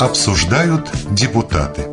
Обсуждают депутаты.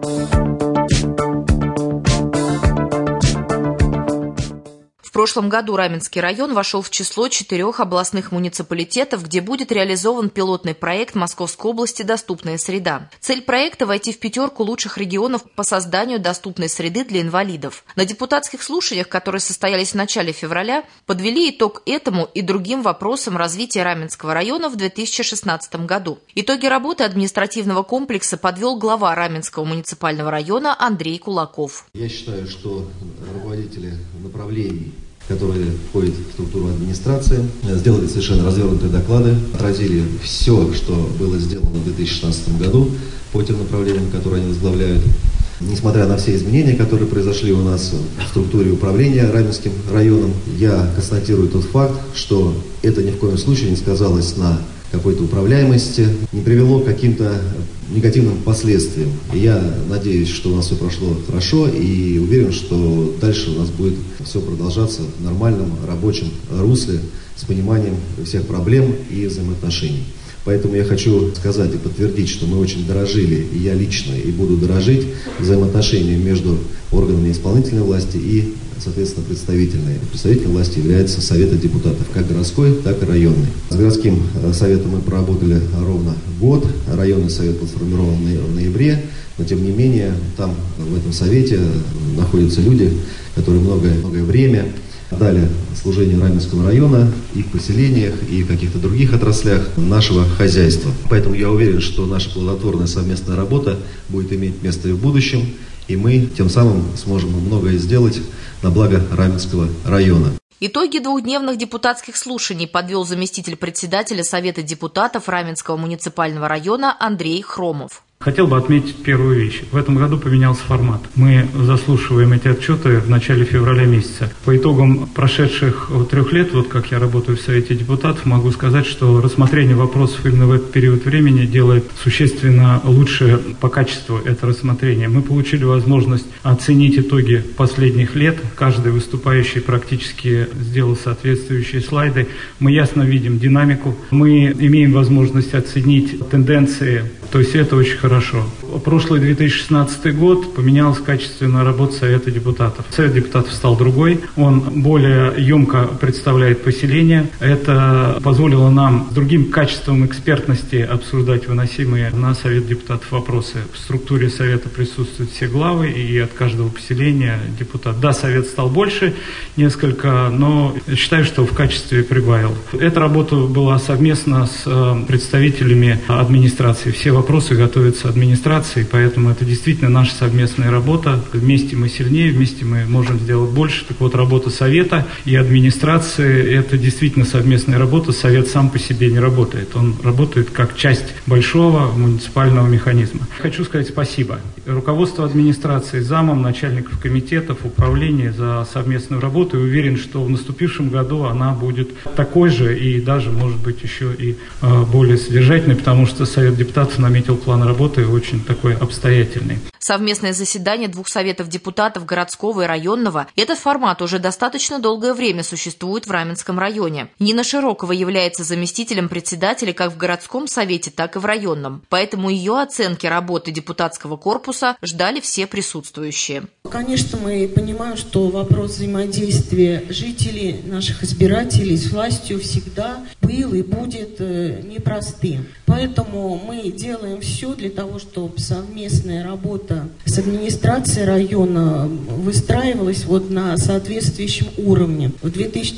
В прошлом году Раменский район вошел в число 4 областных муниципалитетов, где будет реализован пилотный проект Московской области «Доступная среда». Цель проекта – войти в 5 лучших регионов по созданию доступной среды для инвалидов. На депутатских слушаниях, которые состоялись в начале февраля, подвели итог этому и другим вопросам развития Раменского района в 2016 году. Итоги работы административного комплекса подвел глава Раменского муниципального района Андрей Кулаков. Я считаю, что руководители направлений, которые входят в структуру администрации, сделали совершенно развернутые доклады, отразили все, что было сделано в 2016 году по тем направлениям, которые они возглавляют. Несмотря на все изменения, которые произошли у нас в структуре управления Раменским районом, я констатирую тот факт, что это ни в коем случае не сказалось на какой-то управляемости, не привело к каким-то негативным последствиям. И я надеюсь, что у нас все прошло хорошо, и уверен, что дальше у нас будет все продолжаться в нормальном рабочем русле с пониманием всех проблем и взаимоотношений. Поэтому я хочу сказать и подтвердить, что мы очень дорожили, и я лично, и буду дорожить взаимоотношениями между органами исполнительной власти и, соответственно, представительной. Представительной власти является Совет депутатов, как городской, так и районный. С городским советом мы проработали ровно год, районный совет был сформирован в ноябре, но тем не менее там, в этом совете, находятся люди, которые многое время дали служению Раменского района и в поселениях, и в каких-то других отраслях нашего хозяйства. Поэтому я уверен, что наша плодотворная совместная работа будет иметь место и в будущем, и мы тем самым сможем многое сделать на благо Раменского района. Итоги двухдневных депутатских слушаний подвел заместитель председателя Совета депутатов Раменского муниципального района Андрей Хромов. Хотел бы отметить первую вещь. В этом году поменялся формат. Мы заслушиваем эти отчеты в начале февраля месяца. По итогам прошедших 3 лет, вот как я работаю в Совете депутатов, могу сказать, что рассмотрение вопросов именно в этот период времени делает существенно лучше по качеству это рассмотрение. Мы получили возможность оценить итоги последних лет. Каждый выступающий практически сделал соответствующие слайды. Мы ясно видим динамику. Мы имеем возможность оценить тенденции. То есть это очень хорошо. Прошлый 2016 год поменялась качественная работа Совета депутатов. Совет депутатов стал другой, он более емко представляет поселение. Это позволило нам с другим качеством экспертности обсуждать выносимые на Совет депутатов вопросы. В структуре Совета присутствуют все главы и от каждого поселения депутат. Да, Совет стал больше несколько, но считаю, что в качестве прибавил. Эта работа была совместно с представителями администрации. Все вопросы готовятся администрацией, поэтому это действительно наша совместная работа. Вместе мы сильнее, вместе мы можем сделать больше. Так вот, работа Совета и администрации – это действительно совместная работа. Совет сам по себе не работает. Он работает как часть большого муниципального механизма. Хочу сказать спасибо руководству администрации, замам, начальников комитетов, управления за совместную работу. И уверен, что в наступившем году она будет такой же и даже, может быть, еще и более содержательной, потому что Совет депутатов наметил план работы очень такой обстоятельный. Совместное заседание 2 советов депутатов городского и районного. Этот формат уже достаточно долгое время существует в Раменском районе. Нина Широкова является заместителем председателя как в городском совете, так и в районном. Поэтому ее оценки работы депутатского корпуса ждали все присутствующие. Конечно, мы понимаем, что вопрос взаимодействия жителей, наших избирателей с властью всегда был и будет непростым. Поэтому мы делаем все для того, чтобы совместная работа с администрацией района выстраивалась на соответствующем уровне. В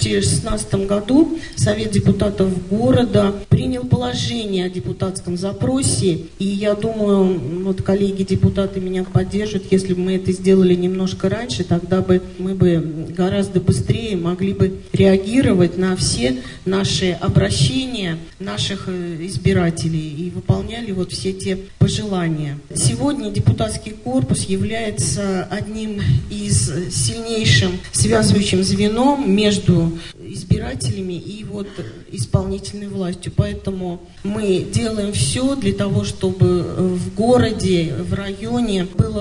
2016 году Совет депутатов города принял положение о депутатском запросе, и я думаю, коллеги-депутаты меня поддержат, если бы мы это сделали немножко раньше, тогда бы мы гораздо быстрее могли бы реагировать на все наши обращения наших избирателей и выполняли все те пожелания. Сегодня депутатский корпус является одним из сильнейшим связывающим звеном между избирателями и исполнительной властью. Поэтому мы делаем все для того, чтобы в городе, в районе было полное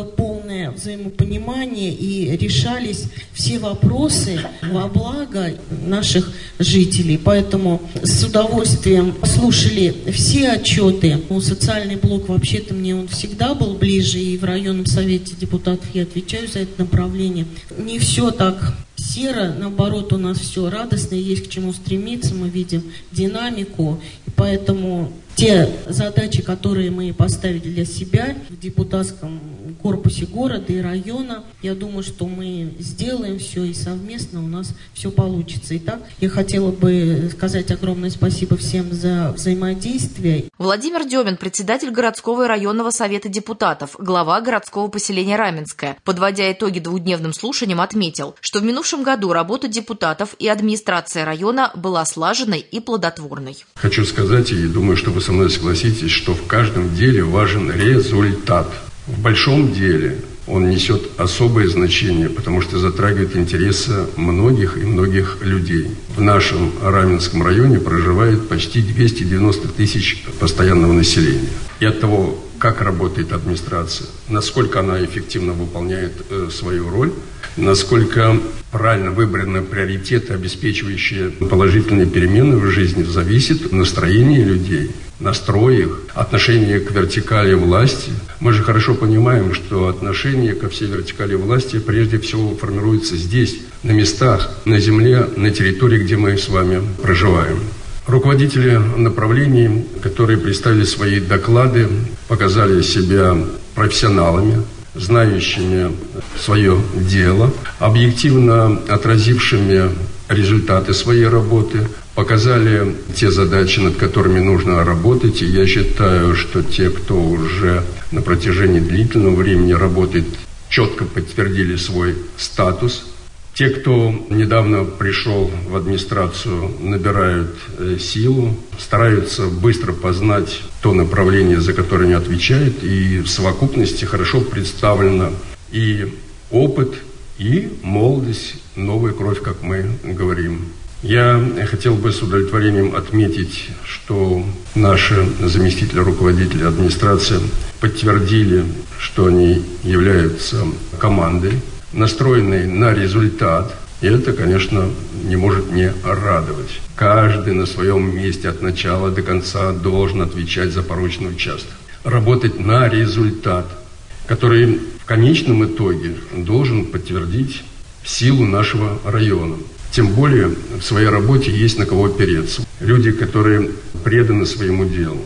полное взаимопонимание и решались все вопросы во благо наших жителей. Поэтому с удовольствием слушали все отчеты. Социальный блок, вообще-то, мне он всегда был ближе, и в районном совете депутатов я отвечаю за это направление. Не все так серо, наоборот, у нас все радостно, есть к чему стремиться, мы видим динамику, и поэтому те задачи, которые мы поставили для себя в депутатском корпусе города и района, я думаю, что мы сделаем все, и совместно у нас все получится. Итак, я хотела бы сказать огромное спасибо всем за взаимодействие. Владимир Демин, председатель городского и районного совета депутатов, глава городского поселения Раменское, подводя итоги двухдневным слушаниям, отметил, что в минувшем году работа депутатов и администрации района была слаженной и плодотворной. Хочу сказать, и думаю, что вы со мной согласитесь, что в каждом деле важен результат. В большом деле он несет особое значение, потому что затрагивает интересы многих и многих людей. В нашем Раменском районе проживает почти 290 тысяч постоянного населения. И от того, как работает администрация, насколько она эффективно выполняет свою роль, насколько правильно выбраны приоритеты, обеспечивающие положительные перемены в жизни, зависит настроение людей, настрой их, отношение к вертикали власти. Мы же хорошо понимаем, что отношение ко всей вертикали власти прежде всего формируется здесь, на местах, на земле, на территории, где мы с вами проживаем. Руководители направлений, которые представили свои доклады, показали себя профессионалами, знающими свое дело, объективно отразившими результаты своей работы, показали те задачи, над которыми нужно работать. И я считаю, что те, кто уже на протяжении длительного времени работает, четко подтвердили свой статус. Те, кто недавно пришел в администрацию, набирают силу, стараются быстро познать то направление, за которое они отвечают, и в совокупности хорошо представлено и опыт, и молодость, новая кровь, как мы говорим. Я хотел бы с удовлетворением отметить, что наши заместители руководителя администрации подтвердили, что они являются командой, настроенный на результат, и это, конечно, не может не радовать. Каждый на своем месте от начала до конца должен отвечать за порученный участок. Работать на результат, который в конечном итоге должен подтвердить силу нашего района. Тем более в своей работе есть на кого опереться. Люди, которые преданы своему делу.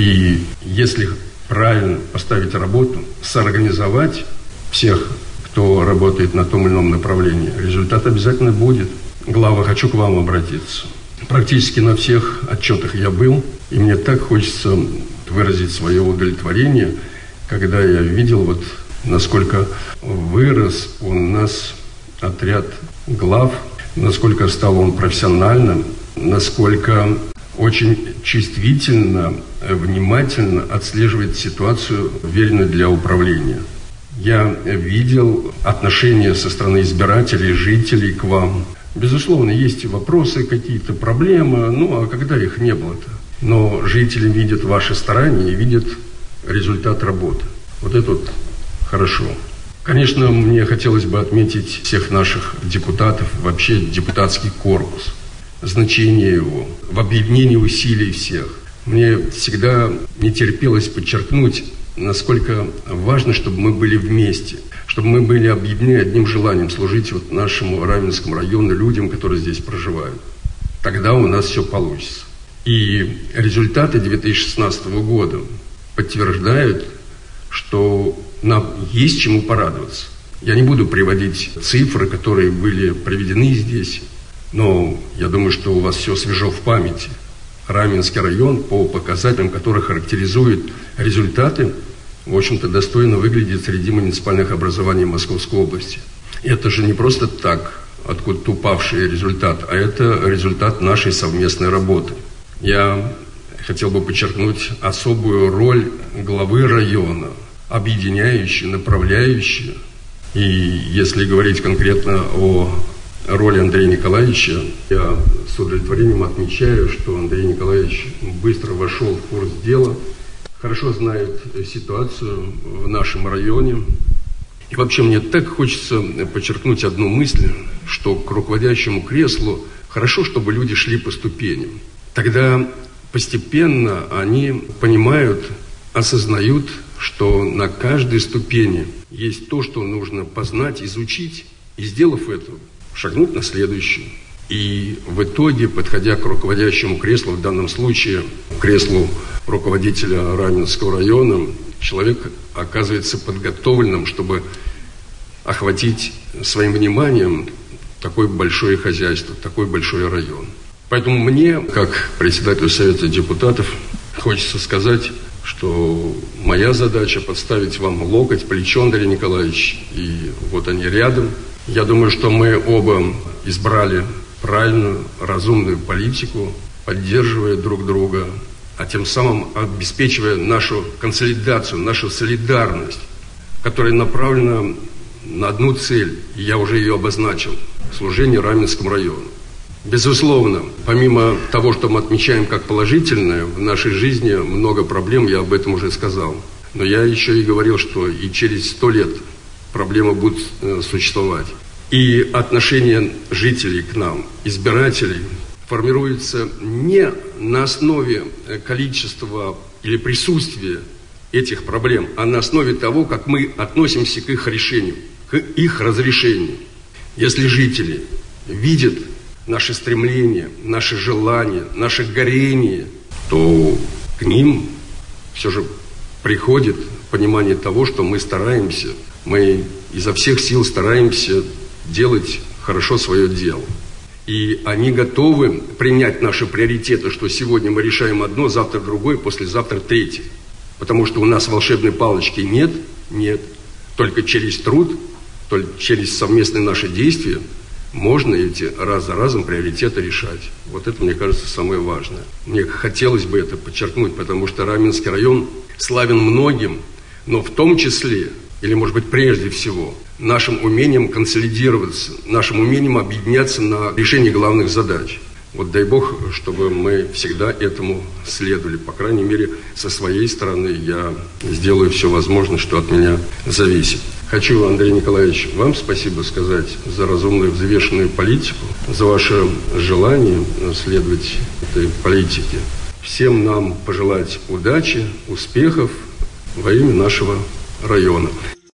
И если правильно поставить работу, соорганизовать всех, кто работает на том или ином направлении, результат обязательно будет. Глава, хочу к вам обратиться. Практически на всех отчетах я был, и мне так хочется выразить свое удовлетворение, когда я видел, насколько вырос у нас отряд глав, насколько стал он профессиональным, насколько очень чувствительно, внимательно отслеживает ситуацию, веренную для управления. Я видел отношения со стороны избирателей, жителей к вам. Безусловно, есть вопросы, какие-то проблемы, а когда их не было-то? Но жители видят ваши старания и видят результат работы. Это хорошо. Конечно, мне хотелось бы отметить всех наших депутатов, вообще депутатский корпус, значение его, в объединении усилий всех. Мне всегда не терпелось подчеркнуть, насколько важно, чтобы мы были вместе, чтобы мы были объединены одним желанием служить нашему Раменскому району, людям, которые здесь проживают. Тогда у нас все получится. И результаты 2016 года подтверждают, что нам есть чему порадоваться. Я не буду приводить цифры, которые были приведены здесь, но я думаю, что у вас все свежо в памяти. Раменский район, по показателям, которые характеризуют результаты, в общем-то, достойно выглядит среди муниципальных образований Московской области. И это же не просто так, откуда-то упавший результат, а это результат нашей совместной работы. Я хотел бы подчеркнуть особую роль главы района, объединяющей, направляющей. И если говорить конкретно о роли Андрея Николаевича, я с удовлетворением отмечаю, что Андрей Николаевич быстро вошел в курс дела, хорошо знает ситуацию в нашем районе И вообще мне так хочется подчеркнуть одну мысль, что к руководящему креслу хорошо, чтобы люди шли по ступеням. Тогда постепенно они понимают, осознают, что на каждой ступени есть то, что нужно познать, изучить, и, сделав это, шагнуть на следующую. И в итоге, подходя к руководящему креслу, в данном случае к креслу руководителя Раменского района, человек оказывается подготовленным, чтобы охватить своим вниманием такое большое хозяйство, такой большой район. Поэтому мне, как председателю Совета депутатов, хочется сказать, что моя задача подставить вам локоть, плечо, Андрей Николаевич, и вот они рядом. Я думаю, что мы оба избрали правильную, разумную политику, поддерживая друг друга, а тем самым обеспечивая нашу консолидацию, нашу солидарность, которая направлена на одну цель, и я уже ее обозначил – служение Раменскому району. Безусловно, помимо того, что мы отмечаем как положительное, в нашей жизни много проблем, я об этом уже сказал. Но я еще и говорил, что и через 100 лет проблемы будут существовать. И отношение жителей к нам, избирателей, формируется не на основе количества или присутствия этих проблем, а на основе того, как мы относимся к их решению, к их разрешению. Если жители видят наши стремления, наши желания, наше горение, то к ним все же приходит понимание того, что мы стараемся, мы изо всех сил стараемся делать хорошо свое дело. И они готовы принять наши приоритеты, что сегодня мы решаем одно, завтра другое, послезавтра третье. Потому что у нас волшебной палочки нет. Только через труд, только через совместные наши действия можно эти раз за разом приоритеты решать. Вот это, мне кажется, самое важное. Мне хотелось бы это подчеркнуть, потому что Раменский район славен многим, но в том числе, или, может быть, прежде всего, нашим умением консолидироваться, нашим умением объединяться на решении главных задач. Вот дай Бог, чтобы мы всегда этому следовали. По крайней мере, со своей стороны я сделаю все возможное, что от меня зависит. Хочу, Андрей Николаевич, вам спасибо сказать за разумную, взвешенную политику, за ваше желание следовать этой политике. Всем нам пожелать удачи, успехов во имя нашего района.